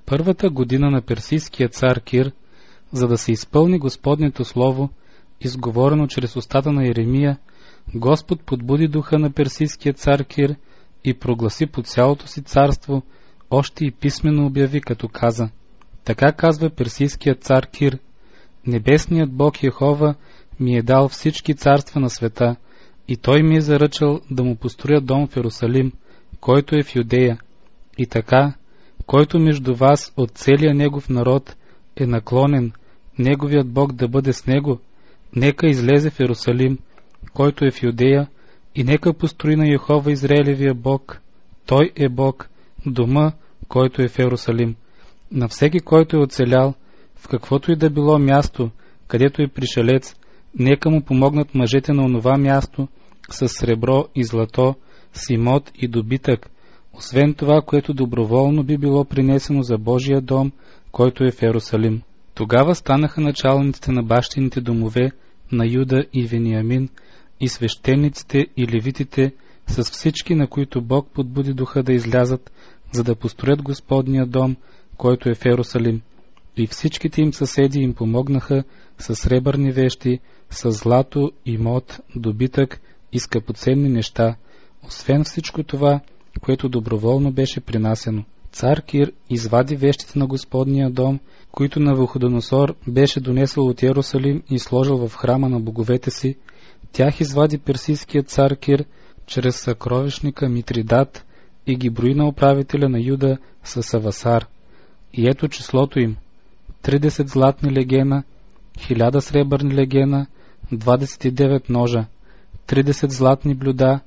първата година на персийския цар Кир, за да се изпълни Господнето слово, изговорено чрез устата на Еремия, Господ подбуди духа на персийския цар Кир и прогласи по цялото си царство, още и писмено обяви, като каза: така казва персийският цар Кир: небесният Бог Йехова ми е дал всички царства на света, и той ми е заръчал да му построя дом в Йерусалим, който е в Юдея. И така, който между вас от целия негов народ е наклонен, неговият Бог да бъде с него, нека излезе в Йерусалим, който е в Юдея, и нека построи на Йехова Израелевия Бог. Той е Бог, дома, който е в Йерусалим. На всеки, който е оцелял, в каквото и да било място, където е пришелец, нека му помогнат мъжете на онова място с сребро и злато, с имот и добитък, освен това, което доброволно би било принесено за Божия дом, който е в Йерусалим. Тогава станаха началниците на бащините домове на Юда и Вениамин, и свещениците и левитите, с всички, на които Бог подбуди духа да излязат, за да построят Господния дом, който е в Йерусалим. И всичките им съседи им помогнаха с сребърни вещи, с злато, имот, добитък и скъпоценни неща, освен всичко това, което доброволно беше принасено. Цар Кир извади вещите на Господния дом, които Навуходоносор беше донесъл от Йерусалим и сложил в храма на боговете си. Тях извади персийският цар Кир чрез съкровищника Митридат и ги брои на управителя на Юда с Авасар. И ето числото им: 30 златни легена, 1000 сребърни легена, 29 ножа, 30 златни блюда,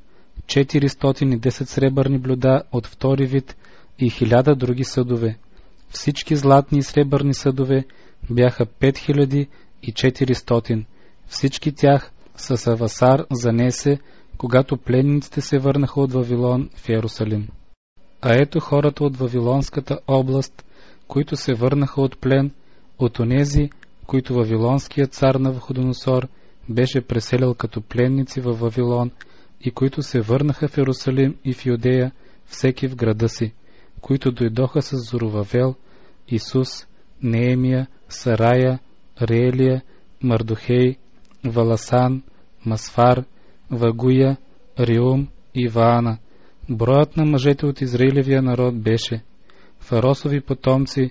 410 сребърни блюда от втори вид и 1000 други съдове. Всички златни и сребърни съдове бяха 5400. Всички тях с Авасар занесе, когато пленниците се върнаха от Вавилон в Йерусалим. А ето хората от Вавилонската област, които се върнаха от плен, от онези, които Вавилонският цар Навуходоносор беше преселил като пленници във Вавилон, и които се върнаха в Йерусалим и в Юдея, всеки в града си, които дойдоха с Зоровавел, Исус, Неемия, Сарая, Реелия, Мардохей, Валасан, Масфар, Вагуя, Риум и Ваана. Броят на мъжете от Израилевия народ беше: Фаросови потомци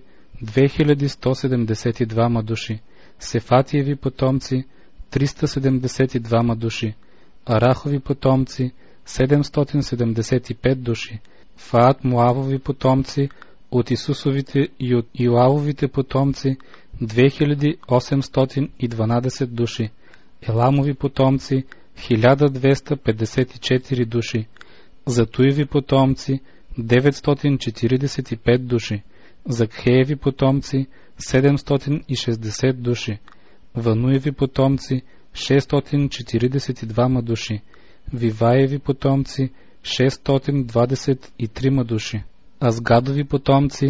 2172 души, Сефатиеви потомци 372 души, Арахови потомци 775 души, Фаат Моавови потомци от Исусовите и от Йоавовите потомци 2812 души, Еламови потомци 1254 души, Затуеви потомци 945 души, Закхееви потомци 760 души, Вануеви потомци 642 души, Виваеви потомци 623 души, Азгадови потомци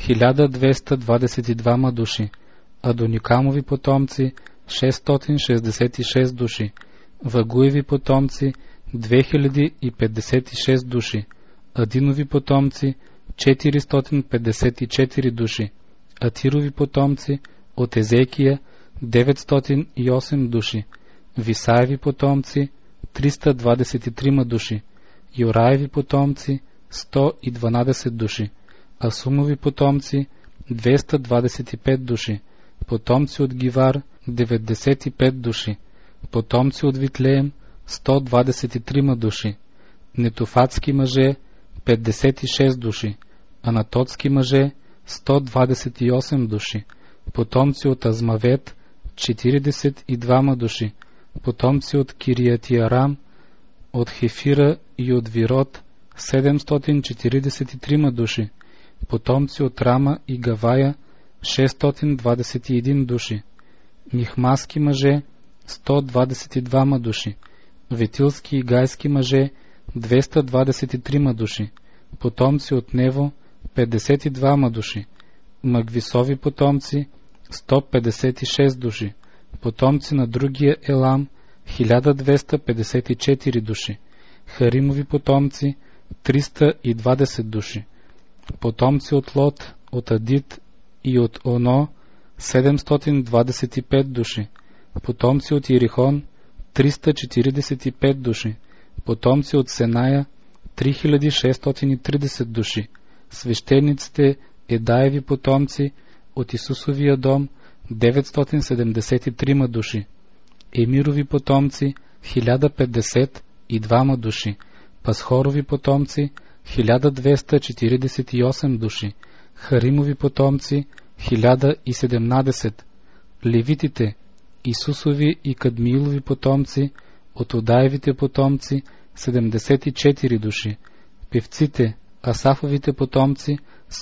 1222 души, Адоникамови потомци 666 души, Вагуеви потомци 2056 души, Адинови потомци 454 души, Атирови потомци от Езекия 908 души, Висаеви потомци 323 души, Йораеви потомци 112 души, Асумови потомци 225 души, потомци от Гивар 95 души, потомци от Витлеем 123 души, нетофатски мъже 56 души, анатотски мъже 128 души, потомци от Азмавет 42 души, потомци от Кириятиарам, от Хефира и от Вирот 743 души, потомци от Рама и Гавая 621 души, михмаски мъже 122 души, ветилски и гайски мъже 223 души, потомци от Нево 52 души, Магвисови потомци 156 души, потомци на другия Елам 1254 души, Харимови потомци 320 души, потомци от Лот от Адит и от Оно 725 души, потомци от Иерихон 345 души, потомци от Сеная 3630 души, свещениците Едаеви потомци от Исусовия дом 973 души, Емирови потомци 1052 души, Пасхорови потомци 1248 души, Харимови потомци 1017, Левитите Исусови и Кадмиилови потомци от Одаевите потомци 74 души, певците Асафовите потомци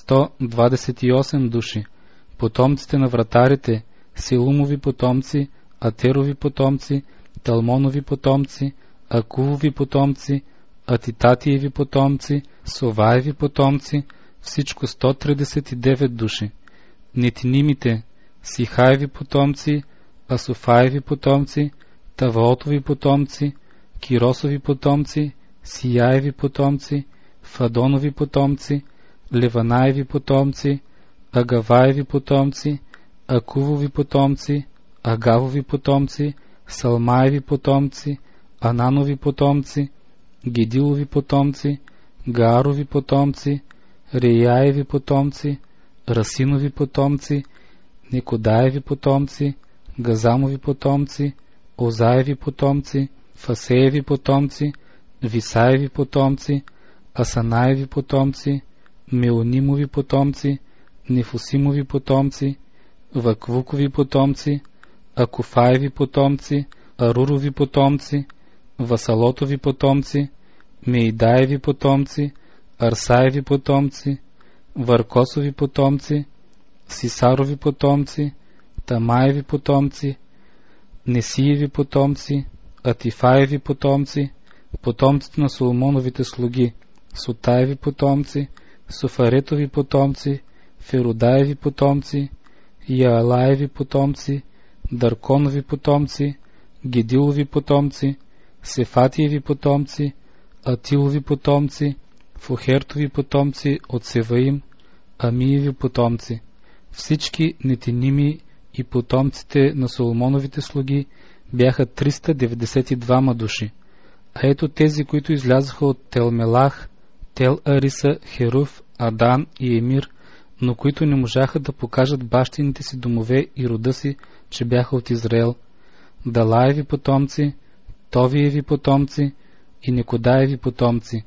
128 души, потомците на вратарите Силумови потомци, Атерови потомци, Талмонови потомци, Акувови потомци, Атитатиеви потомци, Соваеви потомци, всичко 139 души, Нетинимите Сихаеви потомци, Асофаеви потомци, Таваотови потомци, Киросови потомци, Сияеви потомци, Фадонови потомци, Леванаеви потомци, Агаваеви потомци, Акувови потомци, Агавови потомци, Салмаеви потомци, Ананови потомци, Гедилови потомци, Гаарови потомци, Реяеви потомци, Расинови потомци, Никодаеви потомци, Газамови потомци, Озаеви потомци, Фасееви потомци, Висаеви потомци, Асанаеви потомци, Меонимови потомци, Нефусимови потомци, Ваквукови потомци, Акуфаеви потомци, Арурови потомци, Васалотови потомци, Мейдаеви потомци, Арсаеви потомци, Варкосови потомци, Сисарови потомци, Тамаеви потомци, Несиеви потомци, Атифаеви потомци, потомците на Соломоновите слуги, Сотаеви потомци, Софаретови потомци, Феродаеви потомци, Яалаеви потомци, Дарконови потомци, Гедилови потомци, Сефатиеви потомци, Атилови потомци, Фохертови потомци от Севаим, Амиеви потомци. Всички нетиними и потомците на Соломоновите слуги бяха 392 души. А ето тези, които излязоха от Телмелах, Тел-Ариса, Херуф, Адан и Емир, но които не можаха да покажат бащините си домове и рода си, че бяха от Израел. Далаеви потомци, Товиеви потомци и Никодаеви потомци,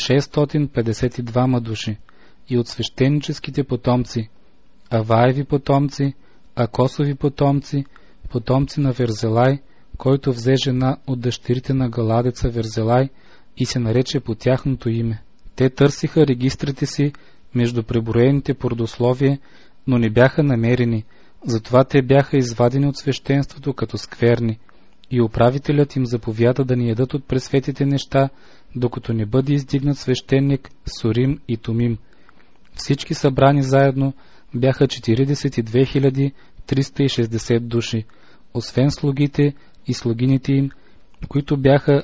652 души, и от свещеническите потомци, Аваеви потомци, Акосови потомци, потомци на Верзелай, който взе жена от дъщерите на Галадеца Верзелай и се нарече по тяхното име. Те търсиха регистрите си между преброените по родословие, но не бяха намерени, затова те бяха извадени от свещенството като скверни, и управителят им заповяда да не ядат от пресветите неща, докато не бъде издигнат свещеник Сурим и Тумим. Всички събрани заедно бяха 42 360 души, освен слугите и слугините им, които бяха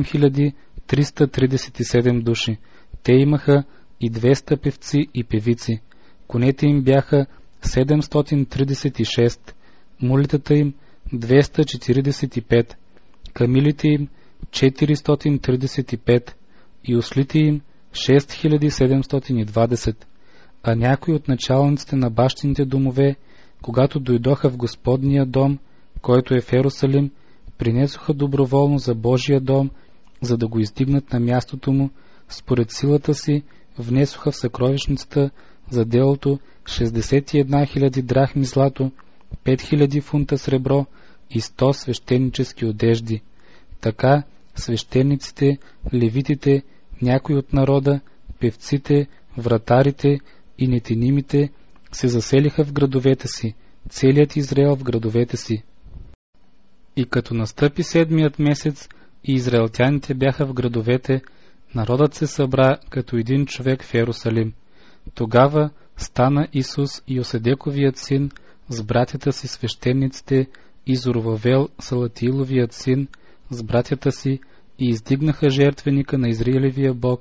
7337 души. Те имаха и 200 певци и певици. Конете им бяха 736, мулитата им 245, камилите им 435 и ослите им 6720. А някои от началниците на бащините домове, когато дойдоха в Господния дом, който е в Ерусалим, принесоха доброволно за Божия дом, за да го издигнат на мястото му, според силата си внесоха в съкровищницата за делото 61 000 драхми злато, 5000 фунта сребро и 100 свещенически одежди. Така свещениците, левитите, някои от народа, певците, вратарите и нетинимите се заселиха в градовете си, целият Израел в градовете си. И като настъпи 7-ият месец и израелтяните бяха в градовете, народът се събра като един човек в Ерусалим. Тогава стана Исус и Йоседековият син с братята си свещениците и Зоровавел Салатииловият син с братята си и издигнаха жертвеника на Израилевия Бог,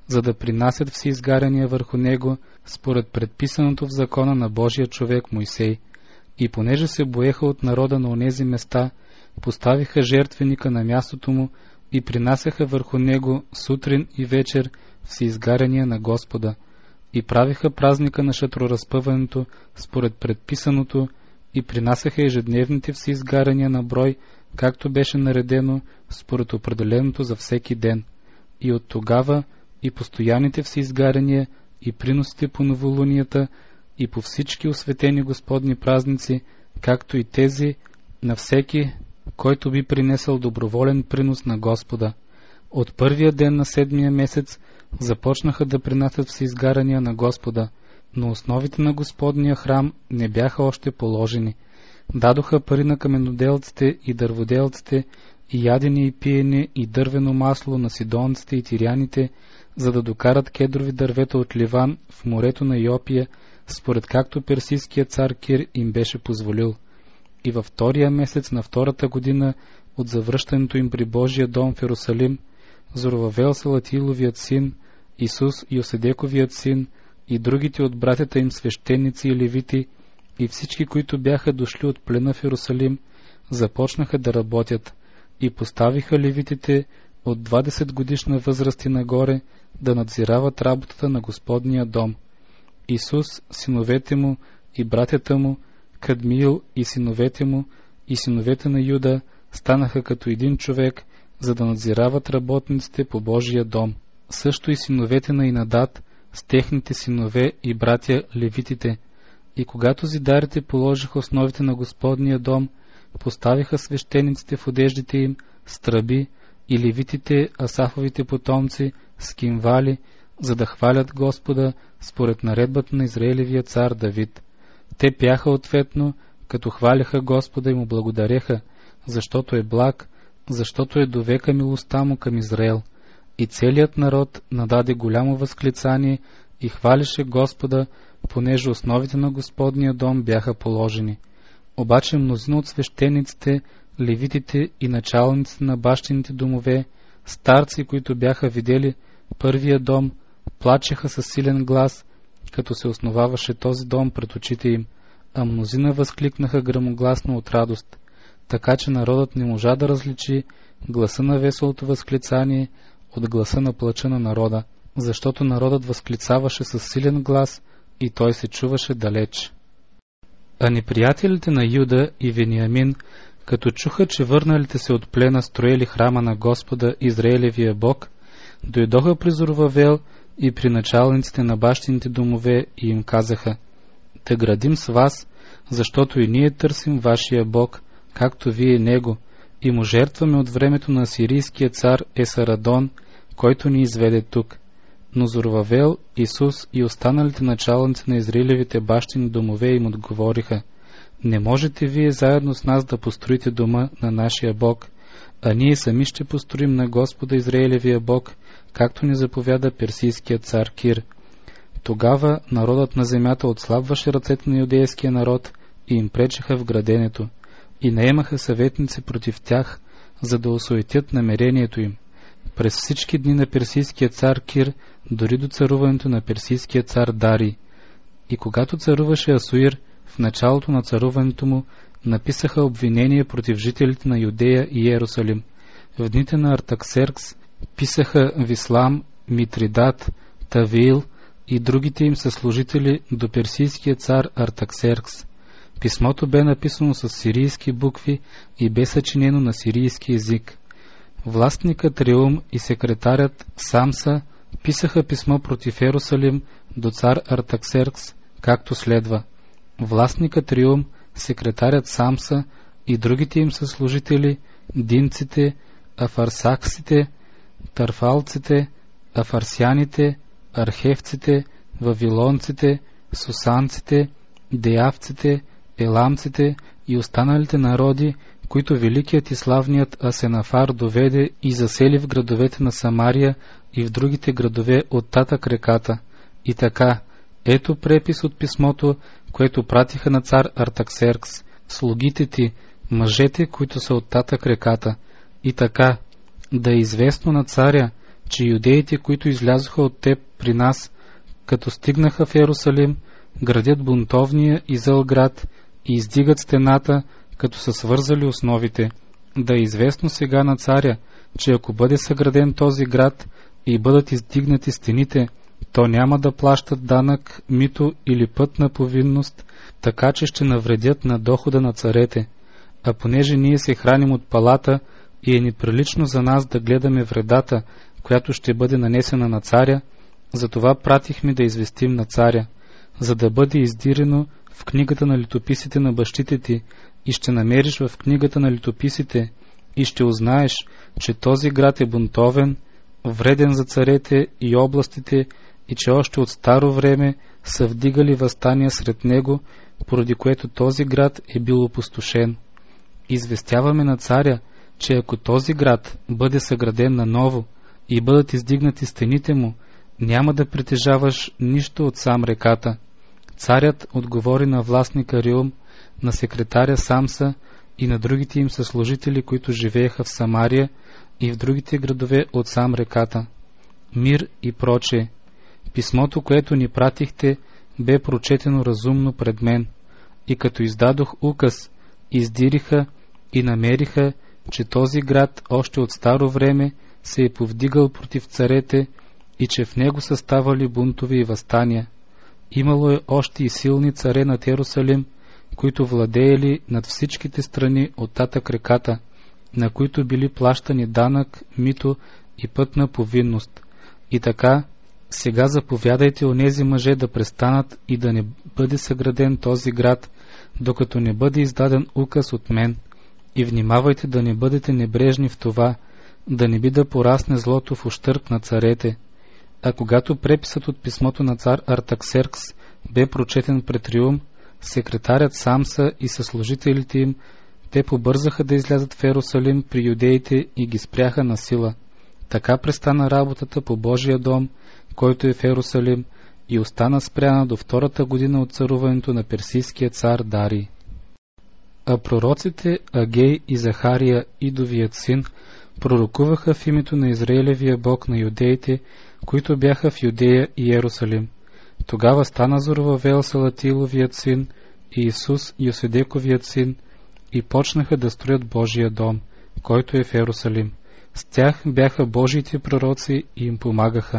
за да принасят всеизгаряния върху него, според предписаното в закона на Божия човек Мойсей. И понеже се боеха от народа на онези места, поставиха жертвеника на мястото му и принасяха върху него сутрин и вечер всеизгаряния на Господа. И правиха празника на шатроразпъването според предписаното и принасяха ежедневните всеизгаряния на брой, както беше наредено според определеното за всеки ден. И от тогава и постоянните всеизгаряния и приносите по новолунията и по всички осветени Господни празници, както и тези на всеки, който би принесъл доброволен принос на Господа. От първия ден на 7-я месец започнаха да принасят всеизгаряния на Господа, но основите на Господния храм не бяха още положени. Дадоха пари на каменоделците и дърводелците, и ядене и пиене и дървено масло на сидонците и тиряните, за да докарат кедрови дървета от Ливан в морето на Йопия, според както персийският цар Кир им беше позволил. И във 2-я месец на 2-та година от завръщането им при Божия дом в Йерусалим, Зоровавел Салатиловият син, Исус Йоседековият син и другите от братята им свещеници и левити и всички, които бяха дошли от плена в Йерусалим, започнаха да работят и поставиха левитите от 20 годишна възраст и нагоре да надзирават работата на Господния дом. Исус, синовете му и братята му, Кадмиил и синовете му и синовете на Юда станаха като един човек, за да надзирават работниците по Божия дом. Също и синовете на Инадат с техните синове и братя левитите. И когато зидарите положиха основите на Господния дом, поставиха свещениците в одеждите им с тръби и левитите, Асафовите потомци, с кимвали, за да хвалят Господа според наредбата на Израилевия цар Давид. Те пяха ответно, като хваляха Господа и му благодареха, защото е благ, защото е довека милостта му към Израел. И целият народ нададе голямо възклицание и хвалеше Господа, понеже основите на Господния дом бяха положени. Обаче мнозина от свещениците, левитите и началниците на бащините домове, старци, които бяха видели първия дом, плачеха със силен глас, като се основаваше този дом пред очите им, а мнозина възкликнаха гръмогласно от радост, така че народът не можа да различи гласа на веселото възклицание от гласа на плача на народа, защото народът възклицаваше със силен глас и той се чуваше далеч. А неприятелите на Юда и Вениамин, като чуха, че върналите се от плена строели храма на Господа Израилевия Бог, дойдоха при Зоровавел и при началниците на бащините домове и им казаха: да градим с вас, защото и ние търсим вашия Бог, както вие него, и му жертваме от времето на асирийския цар Есарадон, който ни изведе тук. Но Зоровавел, Исус и останалите началници на Израилевите бащини домове им отговориха: не можете вие заедно с нас да построите дома на нашия Бог, а ние сами ще построим на Господа Израилевия Бог, както ни заповяда персийският цар Кир. Тогава народът на земята отслабваше ръцете на юдейския народ и им пречеха в граденето, и наемаха съветници против тях, за да осуетят намерението им. През всички дни на персийския цар Кир, дори до царуването на персийския цар Дарий. И когато царуваше Асуир, в началото на царуването му написаха обвинения против жителите на Юдея и Иерусалим. В дните на Артаксеркс писаха Вислам, Митридат, Тавиил и другите им съслужители до персийския цар Артаксеркс. Писмото бе написано с сирийски букви и бе съчинено на сирийски език. Властникът Реум и секретарят Самса писаха писмо против Иерусалим до цар Артаксеркс, както следва: властникът Реум, секретарят Самса и другите им съслужители, динците, афарсаксите, тарфалците, афарсяните, архевците, вавилонците, сусанците, деявците, еламците и останалите народи, които великият и славният Асенафар доведе и засели в градовете на Самария и в другите градове от татък реката. И така, ето препис от писмото, което пратиха на цар Артаксеркс, слугите ти, мъжете, които са от татък реката. И така, да е известно на царя, че юдеите, които излязоха от теб при нас, като стигнаха в Йерусалим, градят бунтовния и зъл град и издигат стената, като са свързали основите. Да е известно сега на царя, че ако бъде съграден този град и бъдат издигнати стените, то няма да плащат данък, мито или пътна повинност, така че ще навредят на дохода на царете. А понеже ние се храним от палата и е неприлично за нас да гледаме вредата, която ще бъде нанесена на царя, затова пратихме да известим на царя, за да бъде издирено в книгата на летописите на бащите ти, и ще намериш в книгата на летописите и ще узнаеш, че този град е бунтовен, вреден за царете и областите, и че още от старо време са вдигали въстания сред него, поради което този град е бил опустошен. Известяваме на царя, че ако този град бъде съграден наново и бъдат издигнати стените му, няма да притежаваш нищо от сам реката. Царят отговори на властника Риум, на секретаря Самса и на другите им съслужители, които живееха в Самария и в другите градове от сам реката. Мир и прочее. Писмото, което ни пратихте, бе прочетено разумно пред мен, и като издадох указ, издириха и намериха, че този град още от старо време се е повдигал против царете и че в него са ставали бунтове и въстания. Имало е още и силни царе над Йерусалим, които владеели над всичките страни от татък реката, на които били плащани данък, мито и пътна повинност. И така, сега заповядайте онези мъже да престанат и да не бъде съграден този град, докато не бъде издаден указ от мен. И внимавайте да не бъдете небрежни в това, да не би да порасне злото в ущърб на царете. А когато преписът от писмото на цар Артаксеркс бе прочетен пред Риум, секретарят Самса и съслужителите им, те побързаха да излязат в Йерусалим при юдеите и ги спряха на сила. Така престана работата по Божия дом, който е в Йерусалим, и остана спряна до втората година от царуването на персийския цар Дарий. А пророците Агей и Захария, Идовият син, пророкуваха в името на Израилевия Бог на юдеите, които бяха в Юдея и Йерусалим. Тогава стана Зоровавел Салатиловият син и Исус Йоседековият син и почнаха да строят Божия дом, който е в Йерусалим. С тях бяха Божиите пророци и им помагаха.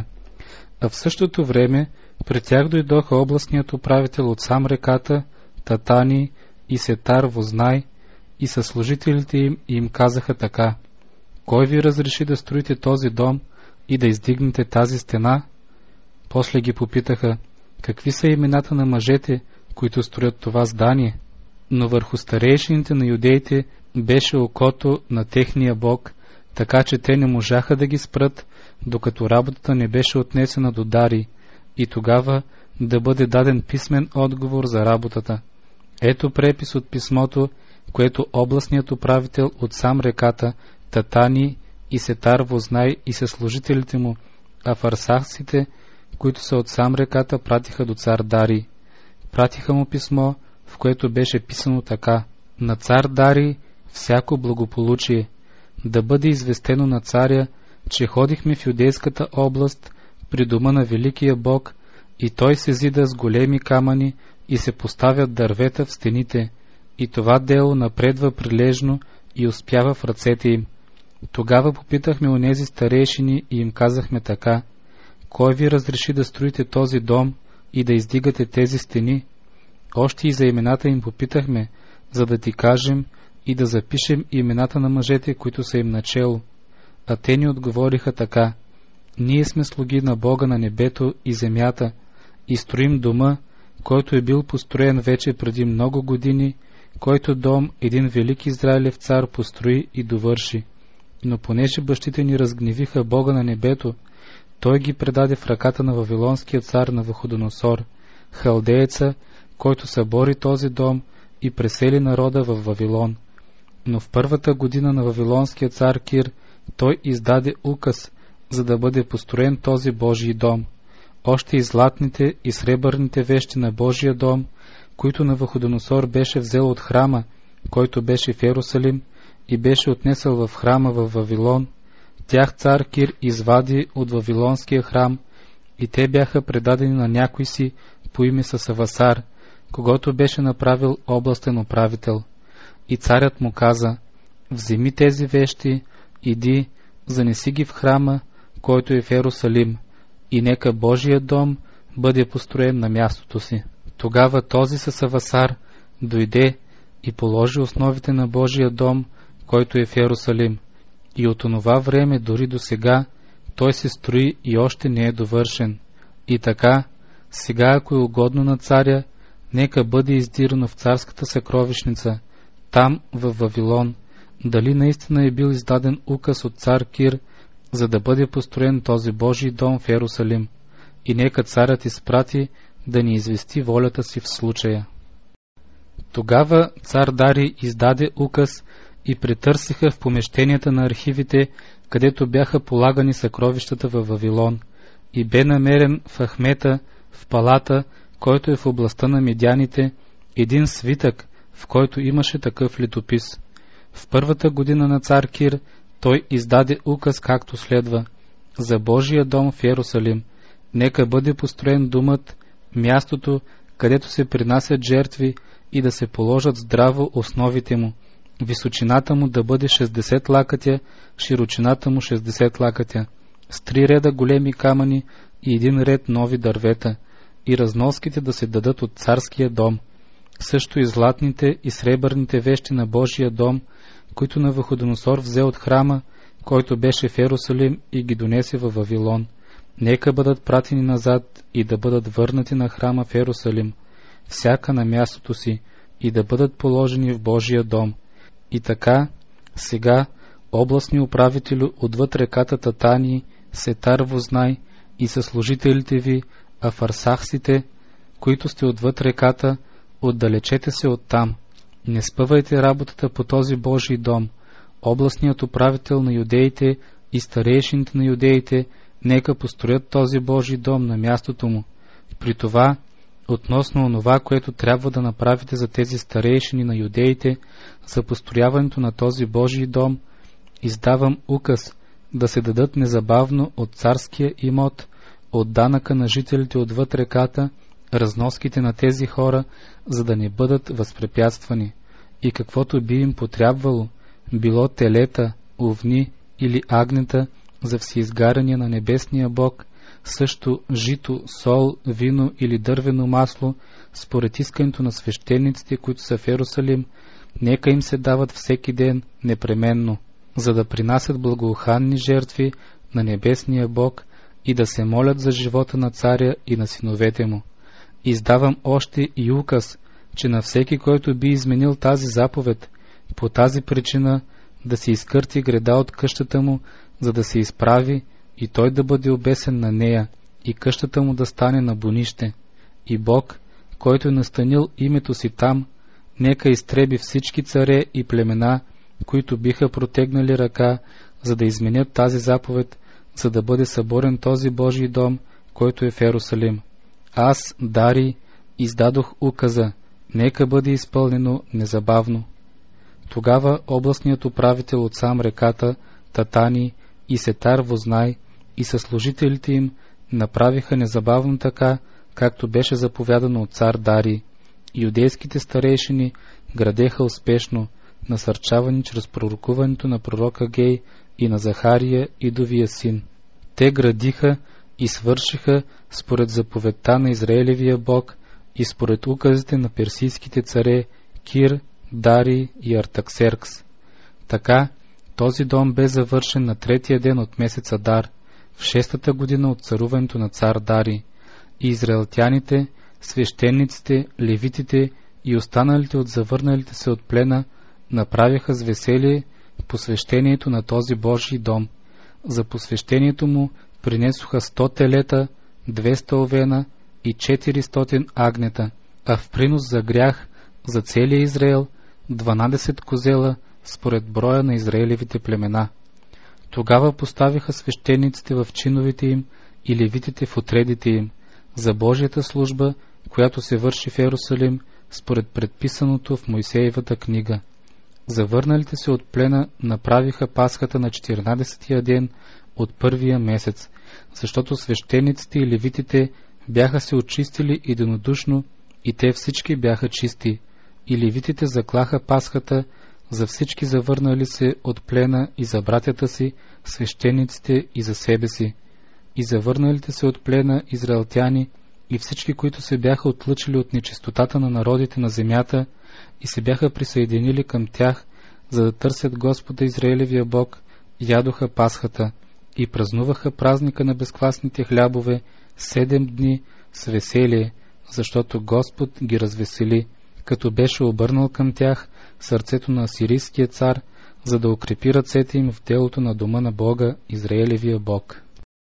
А в същото време при тях дойдоха областният управител от сам реката, Татани и Сетар Вознай, и съслужителите им и им казаха така: кой ви разреши да строите този дом и да издигнете тази стена? После ги попитаха: какви са имената на мъжете, които строят това здание? Но върху старейшините на юдеите беше окото на техния Бог, така че те не можаха да ги спрат, докато работата не беше отнесена до Дарий, и тогава да бъде даден писмен отговор за работата. Ето препис от писмото, което областният управител от сам реката, Татани и Сетар Вознай и съслужителите му, а фарсахците, които са от сам реката, пратиха до цар Дарий. Пратиха му писмо, в което беше писано така: на цар Дарий всяко благополучие, да бъде известено на царя, че ходихме в юдейската област при дома на великия Бог, и той се зида с големи камъни и се поставят дървета в стените, и това дело напредва прилежно и успява в ръцете им. Тогава попитахме онези старейшини и им казахме така: кой ви разреши да строите този дом и да издигате тези стени? Още и за имената им попитахме, за да ти кажем и да запишем имената на мъжете, които са им начело. А те ни отговориха така: ние сме слуги на Бога на небето и земята и строим дома, който е бил построен вече преди много години, който дом един велик Израилев цар построи и довърши. Но понеже бащите ни разгневиха Бога на небето, той ги предаде в ръката на вавилонския цар Навуходоносор, халдееца, който събори този дом и пресели народа в Вавилон. Но в първата година на вавилонския цар Кир той издаде указ, за да бъде построен този Божий дом. Още и златните и сребърните вещи на Божия дом, които Навуходоносор беше взел от храма, който беше в Йерусалим, и беше отнесъл в храма в Вавилон, Тях цар Кир извади от Вавилонския храм и те бяха предадени на някой си по име Сасавасар, когото беше направил областен управител. И царят му каза: вземи тези вещи, иди, занеси ги в храма, който е в Йерусалим, и нека Божия дом бъде построен на мястото си. Тогава този Сасавасар дойде и положи основите на Божия дом, който е в Йерусалим. И от онова време дори до сега той се строи и още не е довършен. И така, сега ако е угодно на царя, нека бъде издирано в царската съкровищница, там в Вавилон, дали наистина е бил издаден указ от цар Кир, за да бъде построен този Божий дом в Йерусалим. И нека царят изпрати да ни извести волята си в случая. Тогава цар Дарий издаде указ и претърсиха в помещенията на архивите, където бяха полагани съкровищата във Вавилон, и бе намерен в Ахмета, в Палата, който е в областта на Медяните, един свитък, в който имаше такъв летопис. В първата година на цар Кир той издаде указ както следва: за Божия дом в Йерусалим нека бъде построен домът, мястото, където се принасят жертви, и да се положат здраво основите му. Височината му да бъде 60 лакътя, широчината му 60 лакътя, с 3 реда големи камъни и 1 ред нови дървета, и разноските да се дадат от царския дом, също и златните и сребърните вещи на Божия дом, които Навуходоносор взе от храма, който беше в Йерусалим, и ги донесе във Вавилон. Нека бъдат пратени назад и да бъдат върнати на храма в Йерусалим, всяка на мястото си, и да бъдат положени в Божия дом. И така, сега, областни управители отвъд реката Татани, Сетар Вознай и съслужителите ви, афарсахсите, които сте отвъд реката, отдалечете се оттам. Не спъвайте работата по този Божий дом. Областният управител на юдеите и старейшините на юдеите нека построят този Божий дом на мястото му. При това, относно онова, което трябва да направите за тези старейшини на юдеите, за построяването на този Божий дом, издавам указ да се дадат незабавно от царския имот, от данъка на жителите отвъд реката, разноските на тези хора, за да не бъдат възпрепятствани. И каквото би им потрябвало, било телета, овни или агнета за всеизгаряне на небесния Бог, също жито, сол, вино или дървено масло, според искането на свещениците, които са в Йерусалим, нека им се дават всеки ден непременно, за да принасят благоуханни жертви на небесния Бог и да се молят за живота на царя и на синовете му. Издавам още и указ, че на всеки, който би изменил тази заповед, по тази причина да се изкърти греда от къщата му, за да се изправи и той да бъде обесен на нея, и къщата му да стане на бунище. И Бог, който е настанил името си там, нека изтреби всички царе и племена, които биха протегнали ръка, за да изменят тази заповед, за да бъде съборен този Божий дом, който е в Йерусалим. Аз, Дарий, издадох указа, нека бъде изпълнено незабавно. Тогава областният управител от сам реката Татани и Сетар Вознай и съслужителите им направиха незабавно така, както беше заповядано от цар Дарий. Юдейските старейшини градеха успешно, насърчавани чрез пророкуването на пророка Гей и на Захария, идовия син. Те градиха и свършиха според заповедта на Израелевия Бог и според указите на персийските царе Кир, Дарий и Артаксеркс. Така, този дом бе завършен на 3-я ден от месец Адар, в 6-та година от царуването на цар Дарий. И израелтяните, свещениците, левитите и останалите от завърналите се от плена направиха с веселие посвещението на този Божий дом. За посвещението му принесоха 100 телета, 200 овена и 400 агнета, а в принос за грях за целия Израел 12 козела според броя на Израелевите племена. Тогава поставиха свещениците в чиновете им и левитите в отредите им за Божията служба, която се върши в Йерусалим според предписаното в Мойсеевата книга. завърналите се от плена направиха Пасхата на 14-тия ден от първия месец, защото свещениците и левитите бяха се очистили единодушно и те всички бяха чисти. И левитите заклаха Пасхата за всички завърнали се от плена и за братята си, свещениците и за себе си. И завърналите се от плена израелтяни и всички, които се бяха отлъчили от нечистотата на народите на земята и се бяха присъединили към тях, за да търсят Господа Израилевия Бог, ядоха Пасхата и празнуваха празника на безквасните хлябове 7 дни с веселие, защото Господ ги развесели, като беше обърнал към тях сърцето на асирийския цар, за да укрепи ръцете им в делото на дома на Бога, Израилевия Бог.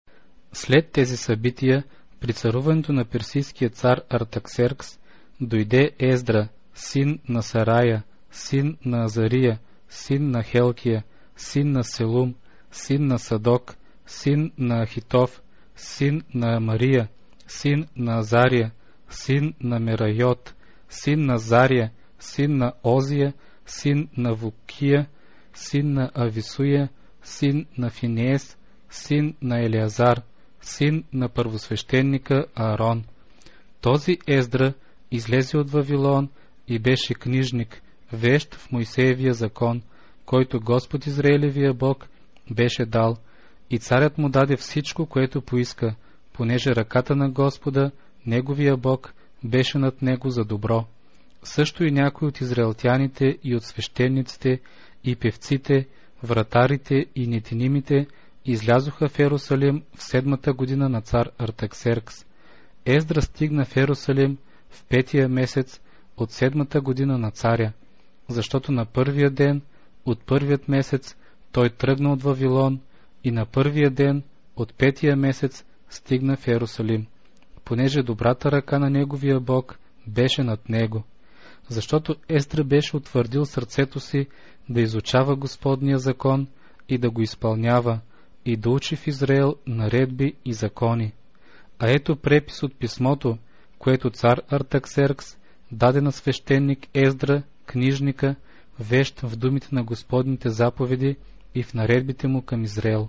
След тези събития, при царуването на персийския цар Артаксеркс, дойде Ездра, син на Сарая, син на Азария, син на Хелкия, син на Селум, син на Садок, син на Ахитов, син на Мария, син на Азария, син на Мерайот, син на Зария, син на Озия, син на Вукия, син на Ависуя, син на Финеес, син на Елеазар, син на първосвещеника Аарон. Този Ездра излезе от Вавилон и беше книжник, вещ в Мойсеевия закон, който Господ Израилевия Бог беше дал, и царят му даде всичко, което поиска, понеже ръката на Господа, неговия Бог, беше над него за добро. Също и някои от израелтяните и от свещениците и певците, вратарите и нетинимите излязоха в Ерусалим в 7-та година на цар Артаксеркс. Ездра стигна в Ерусалим в 5-тия месец от 7-та година на царя, защото на първия ден от първият месец той тръгна от Вавилон и на първия ден от 5-тия месец стигна в Ерусалим, понеже добрата ръка на неговия Бог беше над него. Защото Ездра беше утвърдил сърцето си да изучава Господния закон и да го изпълнява, и да учи в Израел наредби и закони. А ето препис от писмото, което цар Артаксеркс даде на свещеник Ездра, книжника, вещ в думите на Господните заповеди и в наредбите му към Израел.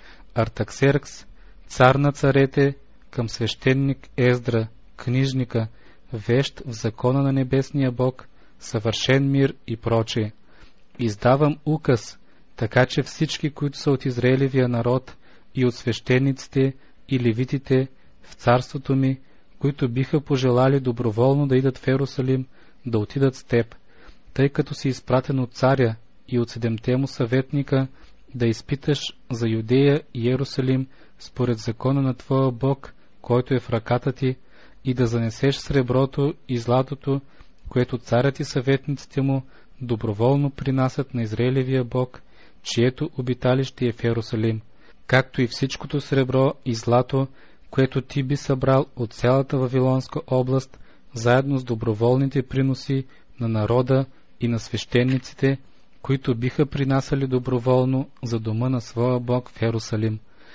Артаксеркс, цар на царете, към свещеник Ездра, книжника, вещ в закона на небесния Бог, съвършен мир и прочее. Издавам указ, така че всички, които са от Израилевия народ и от свещениците и левитите в царството ми, които биха пожелали доброволно да идат в Ерусалим, да отидат с теб, тъй като си изпратен от царя и от 7-те му съветника, да изпиташ за Юдея и Ерусалим според закона на твоя Бог, който е в ръката ти, и да занесеш среброто и златото, което царят и съветниците му доброволно принасят на Израилевия Бог, чието обиталище е в Ерусалим, както и всичкото сребро и злато, което ти би събрал от цялата Вавилонска област, заедно с доброволните приноси на народа и на свещениците, които биха принасяли доброволно за дома на своя Бог в Ерусалим.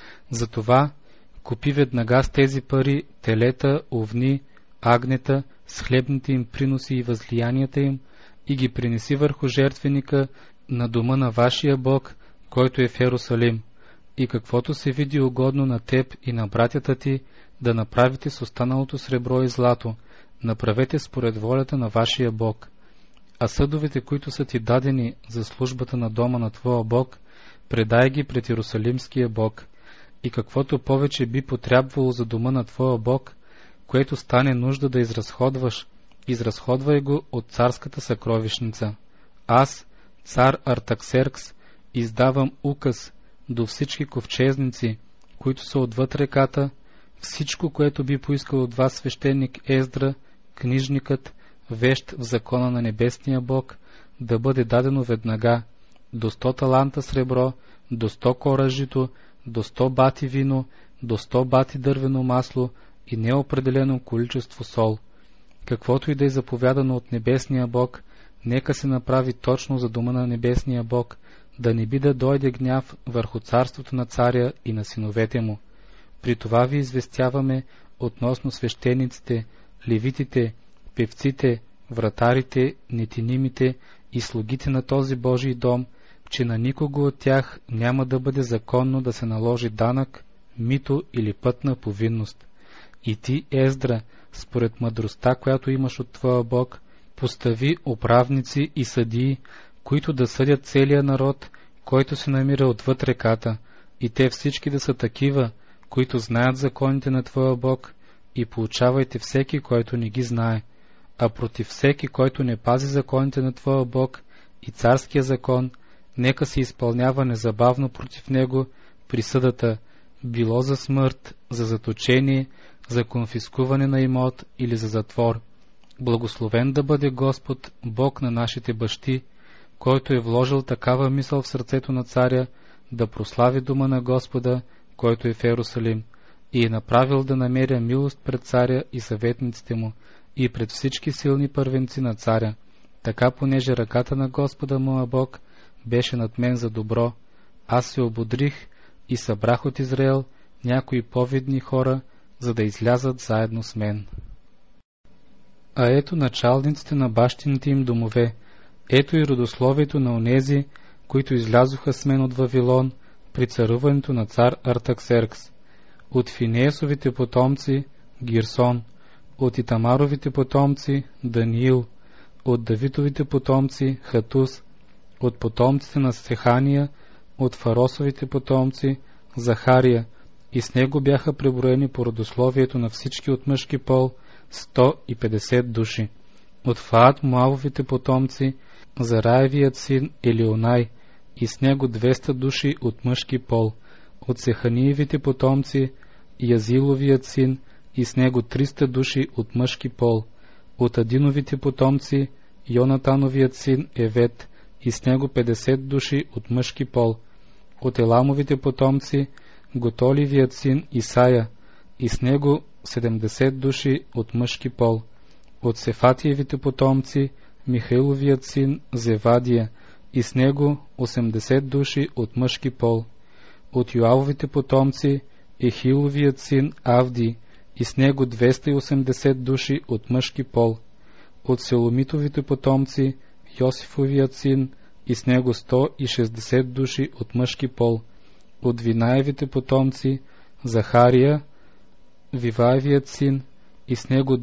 Затова купи веднага с тези пари телета, овни, агнета, с хлебните им приноси и възлиянията им, и ги принеси върху жертвеника на дома на вашия Бог, който е в Ерусалим, и каквото се види угодно на теб и на братята ти, да направите с останалото сребро и злато, направете според волята на вашия Бог. А съдовете, които са ти дадени за службата на дома на твоя Бог, предай ги пред Ерусалимския Бог, и каквото повече би потрябвало за дома на твоя Бог, което стане нужда да изразходваш, изразходвай го от царската съкровищница. Аз, цар Артаксеркс, издавам указ до всички ковчезници, които са отвъд реката, всичко, което би поискал от вас свещеник Ездра, книжникът, вещ в закона на небесния Бог, да бъде дадено веднага, до 100 таланта сребро, до 100 кора жито, до 100 бати вино, до 100 бати дървено масло и неопределено количество сол. Каквото и да е заповядано от небесния Бог, нека се направи точно за дома на небесния Бог, да не би да дойде гняв върху царството на царя и на синовете му. При това ви известяваме относно свещениците, левитите, певците, вратарите, нетинимите и слугите на този Божий дом, че на никого от тях няма да бъде законно да се наложи данък, мито или пътна повинност. И ти, Ездра, според мъдростта, която имаш от твоя Бог, постави управници и съдии, които да съдят целия народ, който се намира отвъд реката, и те всички да са такива, които знаят законите на твоя Бог, и поучавайте всеки, който не ги знае, а против всеки, който не пази законите на твоя Бог и царския закон, нека се изпълнява незабавно против него присъдата, било за смърт, за заточение, за конфискуване на имот или за затвор. Благословен да бъде Господ, Бог на нашите бащи, който е вложил такава мисъл в сърцето на царя, да прослави дома на Господа, който е в Ерусалим, и е направил да намеря милост пред царя и съветниците му, и пред всички силни първенци на царя, така понеже ръката на Господа моя Бог беше над мен за добро, аз се ободрих и събрах от Израел някои повидни хора, за да излязат заедно с мен. А ето началниците на бащините им домове, ето и родословието на онези, които излязоха с мен от Вавилон при царуването на цар Артаксеркс. От Финеесовите потомци Гирсон, от Итамаровите потомци Даниил, от Давидовите потомци Хатус, от потомците на Сехания, от Фаросовите потомци Захария, и с него бяха преброени по родословието на всички от мъжки пол 150 души. От Фаат Моавовите потомци Зараевият син Елионай, и с него 200 души от мъжки пол. От Сеханиевите потомци Язиловият син, и с него 300 души от мъжки пол. От Адиновите потомци Йонатановият син Евет, и с него 50 души от мъжки пол. От Еламовите потомци Готоливият син Исая, и с него 70 души от мъжки пол. От Сефатиевите потомци Михаиловият син Зевадия, и с него 80 души от мъжки пол. От Йоавовите потомци Ехиловият син Авди, и с него 280 души от мъжки пол. От Селомитовите потомци Йосифовият син, и с него 160 души от мъжки пол. От Винаевите потомци Захария, Виваевият син, и с него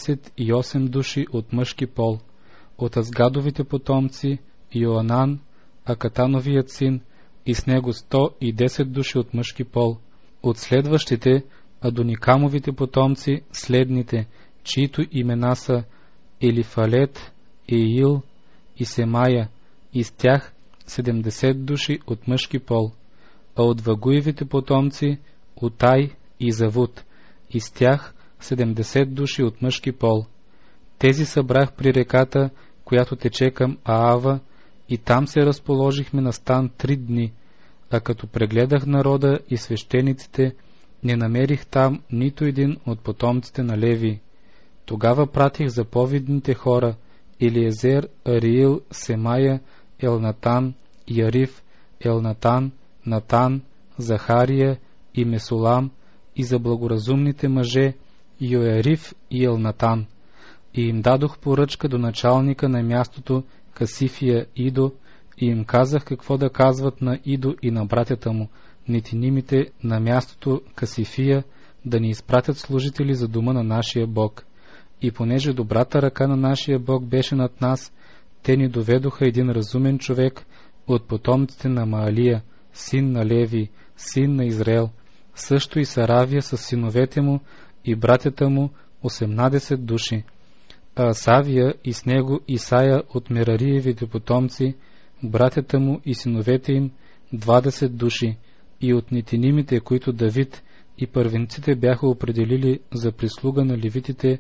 28 души от мъжки пол. От Азгадовите потомци Йоанан, Акатановият син, и с него 110 души от мъжки пол. От следващите Адоникамовите потомци следните, чието имена са Елифалет, Еил и Семая, и с тях 70 души от мъжки пол. А от Вагуевите потомци Утай и Завуд, и с тях 70 души от мъжки пол. Тези събрах при реката, която тече към Аава, и там се разположихме на стан 3 дни, а като прегледах народа и свещениците, не намерих там нито един от потомците на Леви. Тогава пратих заповедните хора Елиезер, Ариил, Семая, Елнатан, Ярив, Елнатан, Натан, Захария и Месулам, и за благоразумните мъже Йоярив и Елнатан. И им дадох поръчка до началника на мястото Касифия Идо, и им казах какво да казват на Идо и на братята му, нетинимите на мястото Касифия, да ни изпратят служители за дома на нашия Бог. И понеже добрата ръка на нашия Бог беше над нас, те ни доведоха един разумен човек от потомците на Маалия, син на Леви, син на Израел, също и Саравия с синовете му и братята му 18 души. А Асавия и с него Исая от Мерариевите потомци, братята му и синовете им 20 души, и от нетинимите, които Давид и първенците бяха определили за прислуга на левитите,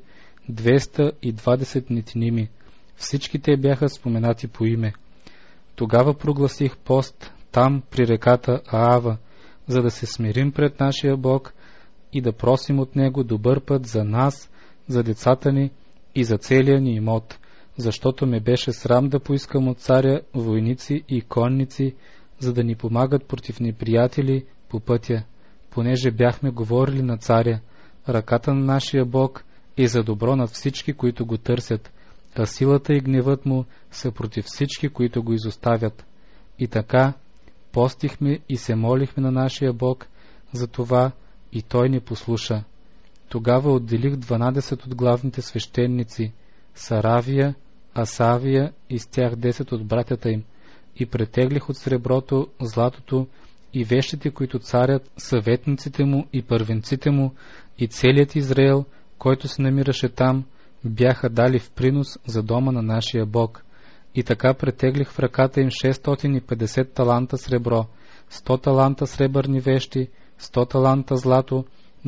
220 нетиними. Всички те бяха споменати по име. Тогава прогласих пост там при реката Аава, за да се смирим пред нашия Бог и да просим от Него добър път за нас, за децата ни и за целия ни имот, защото ме беше срам да поискам от царя войници и конници, за да ни помагат против неприятели по пътя, понеже бяхме говорили на царя, ръката на нашия Бог е за добро над всички, които го търсят, а силата и гневът му са против всички, които го изоставят. И така постихме и се молихме на нашия Бог за това, и Той ни послуша. Тогава отделих 12 от главните свещеници, Саравия, Асавия и с тях 10 от братята им, и претеглих от среброто, златото и вещите, които царят, съветниците му и първенците му и целият Израел, който се намираше там, бяха дали в принос за дома на нашия Бог. И така претеглих в ръката им 650 таланта сребро, 100 таланта сребърни вещи, 100 таланта злато,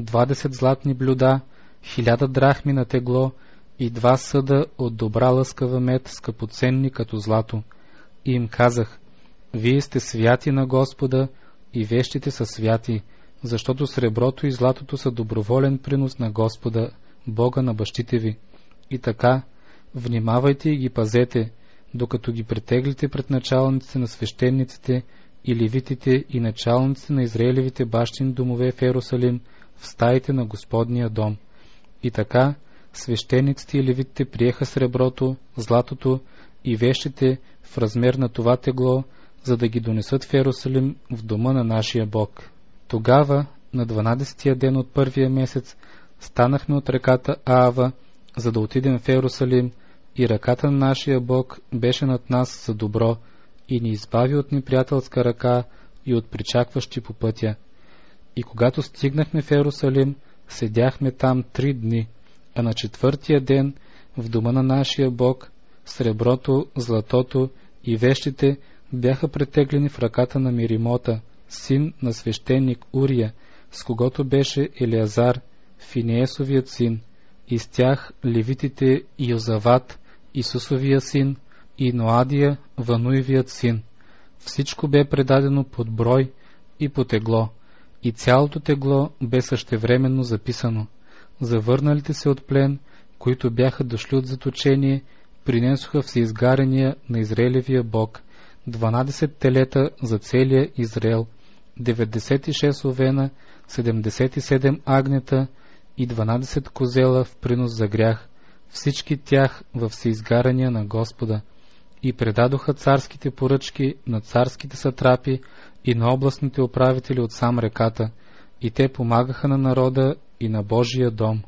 20 златни блюда, 1000 драхми на тегло и 2 съда от добра лъскава мед, скъпоценни като злато. И им казах: вие сте святи на Господа и вещите са святи, защото среброто и златото са доброволен принос на Господа, Бога на бащите ви. И така, внимавайте и ги пазете, докато ги претеглите пред началниците на свещениците и левитите и началниците на Израелевите бащини домове в Ерусалим, в стаите на Господния дом. И така, свещениците и левитите приеха среброто, златото и вещите в размер на това тегло, за да ги донесат в Ерусалим, в дома на нашия Бог. Тогава, на 12-тия ден от първия месец, станахме от реката Аава, за да отидем в Ерусалим, и ръката на нашия Бог беше над нас за добро и ни избави от неприятелска ръка и от причакващи по пътя. И когато стигнахме в Ерусалим, седяхме там 3 дни, а на 4-тия ден в дома на нашия Бог среброто, златото и вещите бяха претеглени в ръката на Миримота, син на свещеник Урия, с когото беше Елиазар, Финеесовият син, и с тях левитите Йозават, Исусовия син, и Ноадия, Вануевият син. Всичко бе предадено под брой и по тегло, и цялото тегло бе същевременно записано. Завърналите се от плен, които бяха дошли от заточение, принесоха всеизгарения на Израелевия Бог, 12 телета за целия Израел, 96 овена, 77 агнета и 12 козела в принос за грях, всички тях във всеизгарания на Господа. И предадоха царските поръчки на царските сатрапи и на областните управители от сам реката, и те помагаха на народа и на Божия дом.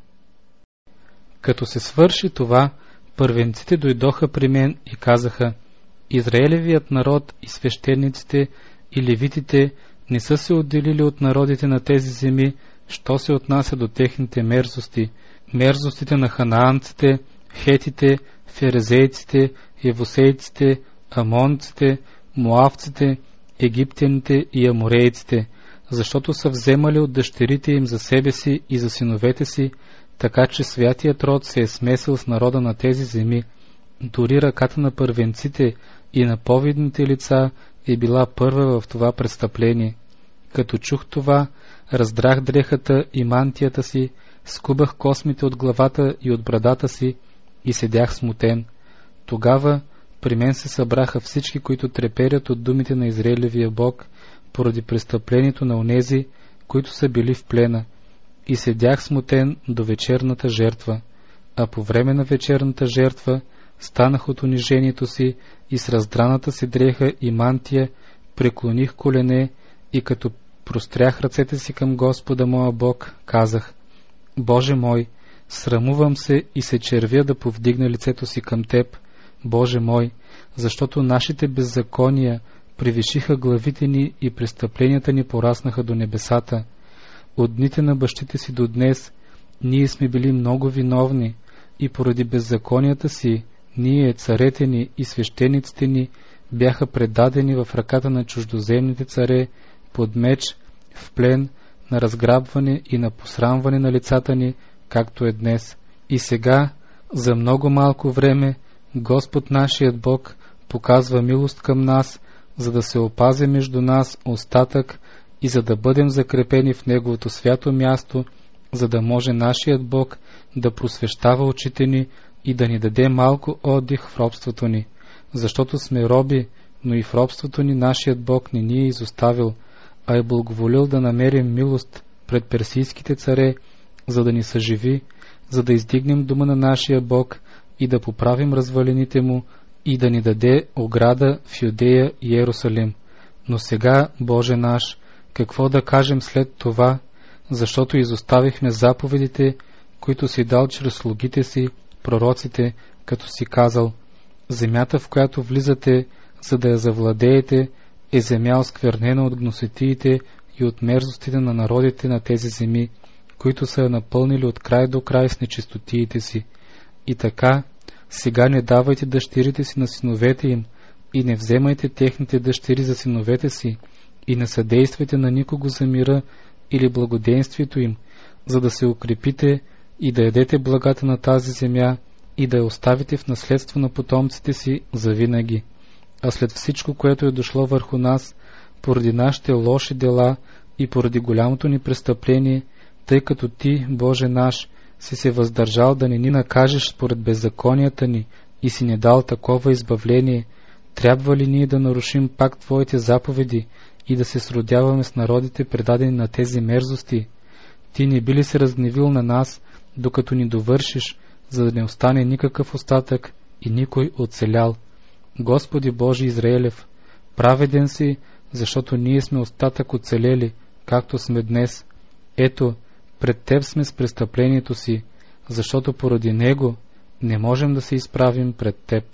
Като се свърши това, първенците дойдоха при мен и казаха: Израелевият народ и свещениците и левитите не са се отделили от народите на тези земи, що се отнася до техните мерзости, мерзостите на ханаанците, хетите, ферезейците, евусейците, амонците, моавците, египтяните и аморейците, защото са вземали от дъщерите им за себе си и за синовете си, така че святият род се е смесил с народа на тези земи. Дори ръката на първенците и на повидните лица е била първа в това престъпление. Като чух това, раздрах дрехата и мантията си, скубах космите от главата и от брадата си и седях смутен. Тогава при мен се събраха всички, които треперят от думите на Израелевия Бог, поради престъплението на онези, които са били в плена, и седях смутен до вечерната жертва. А по време на вечерната жертва станах от унижението си и с раздраната си дреха и мантия преклоних колене и като прострях ръцете си към Господа моя Бог, казах: Боже мой, срамувам се и се червя да повдигна лицето си към Теб, Боже мой, защото нашите беззакония превишиха главите ни и престъпленията ни пораснаха до небесата. От дните на бащите си до днес ние сме били много виновни и поради беззаконията си ние, царете ни и свещениците ни, бяха предадени в ръката на чуждоземните царе, под меч, в плен, на разграбване и на посрамване на лицата ни, както е днес. И сега, за много малко време, Господ нашият Бог показва милост към нас, за да се опази между нас остатък и за да бъдем закрепени в Неговото свято място, за да може нашият Бог да просвещава очите ни и да ни даде малко отдих в робството ни, защото сме роби, но и в робството ни нашият Бог не ни е изоставил, а е благоволил да намерим милост пред персийските царе, за да ни съживи, за да издигнем дума на нашия Бог и да поправим развалините му и да ни даде ограда в Юдея и Иерусалим. Но сега, Боже наш, какво да кажем след това, защото изоставихме заповедите, които си дал чрез слугите си, пророците, като си казал: земята, в която влизате, за да я завладеете, е земя осквернена от гносотиите и от мерзостите на народите на тези земи, които са я напълнили от край до край с нечистотиите си. И така, сега не давайте дъщерите си на синовете им, и не вземайте техните дъщери за синовете си, и не съдействайте на никого за мира или благоденствието им, за да се укрепите и да ядете благата на тази земя и да я оставите в наследство на потомците си завинаги. А след всичко, което е дошло върху нас, поради нашите лоши дела и поради голямото ни престъпление, тъй като Ти, Боже наш, си се въздържал да не ни накажеш според беззаконията ни и си не дал такова избавление, трябва ли ние да нарушим пак Твоите заповеди и да се сродяваме с народите, предадени на тези мерзости? Ти не би ли се разгневил на нас, докато ни довършиш, за да не остане никакъв остатък и никой оцелял? Господи Боже Израелев, праведен си, защото ние сме остатък оцелели, както сме днес. Ето, пред Теб сме с престъплението си, защото поради него не можем да се изправим пред Теб.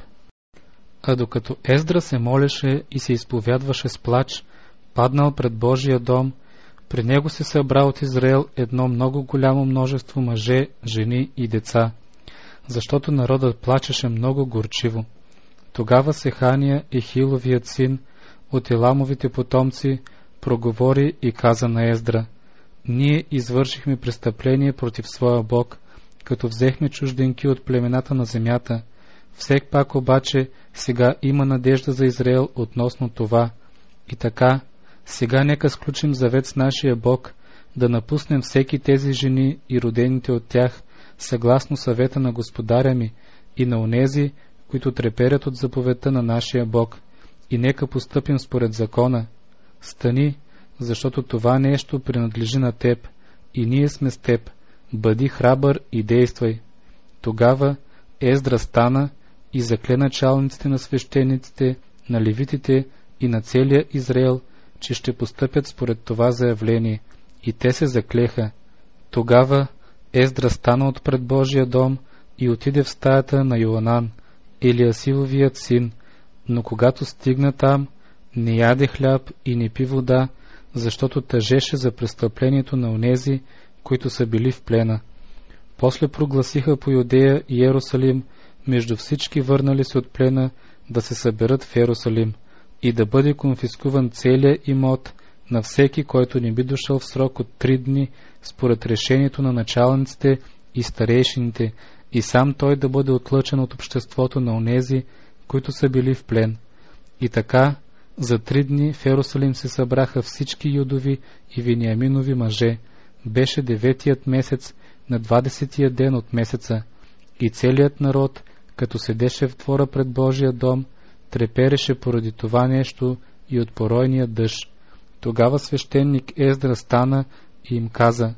А докато Ездра се молеше и се изповядваше с плач, паднал пред Божия дом, при него се събра от Израел едно много голямо множество мъже, жени и деца, защото народът плачеше много горчиво. Тогава Сехания, Ехиловият син, от Еламовите потомци, проговори и каза на Ездра: ние извършихме престъпление против своя Бог, като взехме чужденки от племената на земята. Всек пак обаче сега има надежда за Израел относно това. И така, сега нека сключим завет с нашия Бог, да напуснем всеки тези жени и родените от тях, съгласно съвета на господаря ми и на онези, които треперят от заповедта на нашия Бог, и нека постъпим според закона. Стани, защото това нещо принадлежи на теб, и ние сме с теб. Бъди храбър и действай. Тогава Ездра стана и закле началниците на свещениците, на левитите и на целия Израел, че ще постъпят според това заявление, и те се заклеха. Тогава Ездра стана отпред Божия дом и отиде в стаята на Йоанан, Елиасиловият син, но когато стигна там, не яде хляб и не пи вода, защото тъжеше за престъплението на онези, които са били в плена. После прогласиха по Юдея и Иерусалим между всички върнали се от плена да се съберат в Иерусалим и да бъде конфискуван целият имот на всеки, който не би дошъл в срок от 3 дни според решението на началниците и старейшините, и сам той да бъде отлъчен от обществото на онези, които са били в плен. И така, за 3 дни в Иерусалим се събраха всички юдови и вениаминови мъже. Беше 9-тият месец, на 20-тия ден от месеца, и целият народ, като седеше в двора пред Божия дом, трепереше поради това нещо и от поройния дъжд. Тогава свещеник Ездра стана и им каза: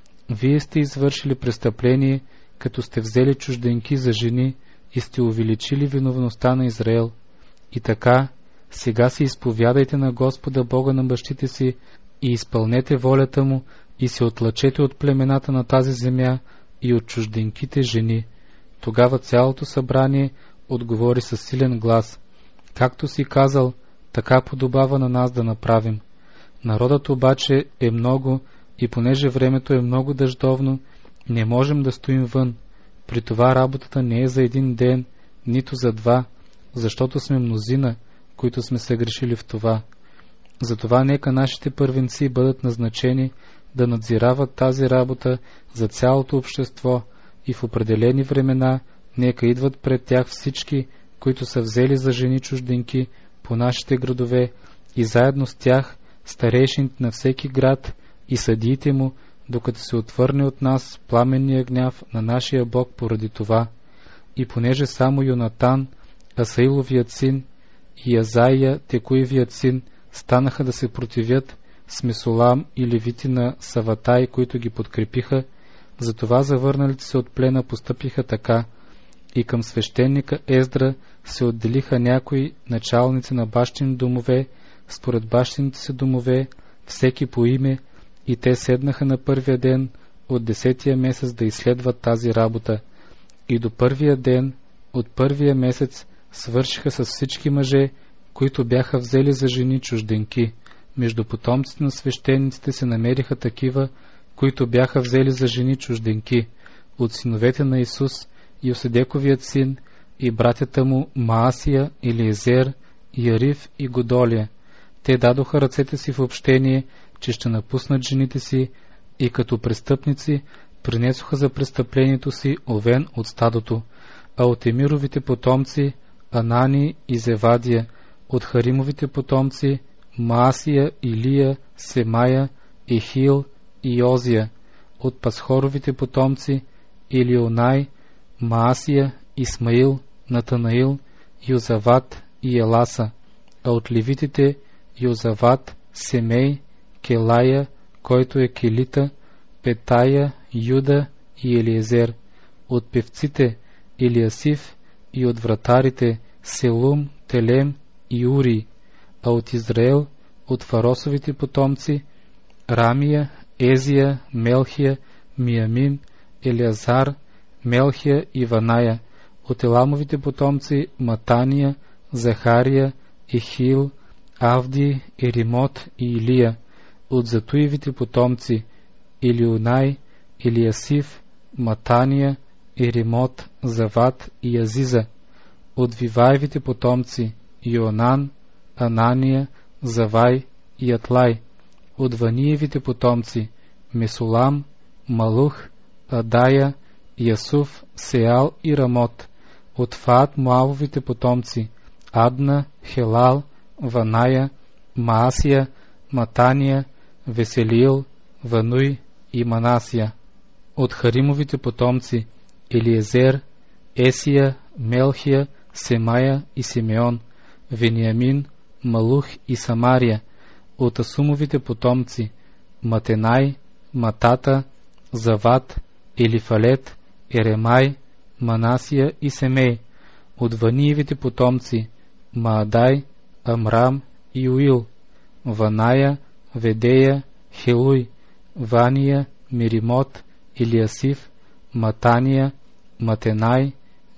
вие сте извършили престъпление, като сте взели чужденки за жени и сте увеличили виновността на Израел. И така, сега се изповядайте на Господа Бога на бащите си и изпълнете волята му и се отлъчете от племената на тази земя и от чужденките жени. Тогава цялото събрание отговори със силен глас: както си казал, така подобава на нас да направим. Народът обаче е много и понеже времето е много дъждовно, не можем да стоим вън. При това работата не е за 1 ден, нито за 2, защото сме мнозина, които сме съгрешили в това. Затова нека нашите първенци бъдат назначени да надзирават тази работа за цялото общество и в определени времена нека идват пред тях всички, които са взели за жени чужденки по нашите градове, и заедно с тях старейшините на всеки град и съдиите му, докато се отвърне от нас пламенния гняв на нашия Бог поради това. И понеже само Йонатан, Асаиловият син, и Азаия, Текуевият син, станаха да се противят с Месолам и левити на Саватай, които ги подкрепиха, затова завърналите се от плена постъпиха така. и към свещеника Ездра се отделиха някои началници на бащини домове, според бащините си домове, всеки по име, и те седнаха на първия ден от 10-тия месец да изследват тази работа. И до първия ден от първия месец свършиха с всички мъже, които бяха взели за жени чужденки. Между потомците на свещениците се намериха такива, които бяха взели за жени чужденки. От синовете на Исус, Йоседековият син, и братята му Маасия, Елиезер, Ярив и Годолия. Те дадоха ръцете си в общение, че ще напуснат жените си, и като престъпници принесоха за престъплението си овен от стадото. А от Емировите потомци Анани и Зевадия, от Харимовите потомци Маасия, Илия, Семая, Ехил и Озия, от Пасхоровите потомци Илионай, Маасия, Исмаил, Натанаил, Йозават и Еласа, а от левитите Йозават, Семей, Келая, който е Келита, Петая, Юда и Елиезер, от певците Илиасив, и от вратарите Селум, Телем и Ури, а от Израел, от Фаросовите потомци Рамия, Езия, Мелхия, Миямин, Елиазар, Мелхия и Ваная, от Еламовите потомци Матания, Захария, Ехил, Авди, Еримот и Илия, от Затуевите потомци Илионай, Илиасив, Матания, Еримот, Зават и Азиза, от Виваевите потомци Йонан, Анания, Завай и Атлай, от Ваниевите потомци Месулам, Малух, Адая, Ясуф, Сеал и Рамот, от Фаат Моавовите потомци Адна, Хелал, Ваная, Маасия, Матания, Веселиил, Вануй и Манасия, от Харимовите потомци Елиезер, Есия, Мелхия, Семая и Симеон, Вениамин, Малух и Самария, от Асумовите потомци Матенай, Матата, Зават, Елифалет, Еремай, Манасия и Семей, от Ваниевите потомци Маадай, Амрам и Уил, Ваная, Ведея, Хелуй, Вания, Миримот, Илиасив, Матания, Матенай,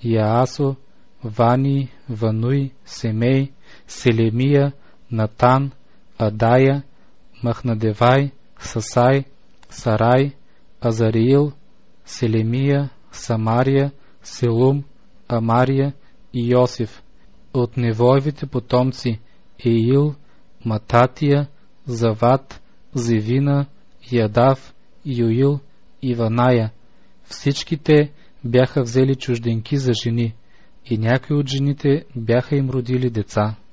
Яасо, Вани, Вануй, Семей, Селемия, Натан, Адая, Махнадевай, Сасай, Сарай, Азариил, Селемия, Самария, Селум, Амария и Йосиф, от Невоевите потомци Еил, Мататия, Зават, Зевина, Ядав, Юил и Ваная. Всичките бяха взели чужденки за жени, и някои от жените бяха им родили деца.